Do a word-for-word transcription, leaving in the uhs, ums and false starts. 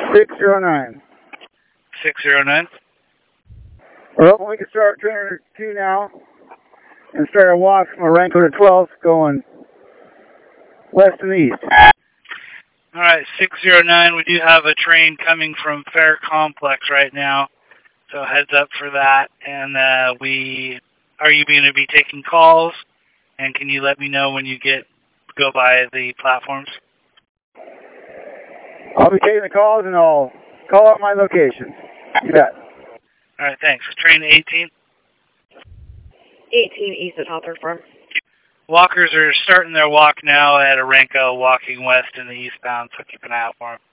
six zero nine. six zero nine. Well, we can start trainer two now and start a walk from Orenco to twelfth going west and east. All right, six zero nine. We do have a train coming from Fair Complex right now, so heads up for that. And uh, we are you going to be taking calls? And can you let me know when you get go by the platforms? I'll be taking the calls and I'll call out my location. You bet. All right, thanks. Train eighteen. eighteen east of Hawthorne Farm. Walkers are starting their walk now at Orenco, walking west in the eastbound, so keep an eye out for them.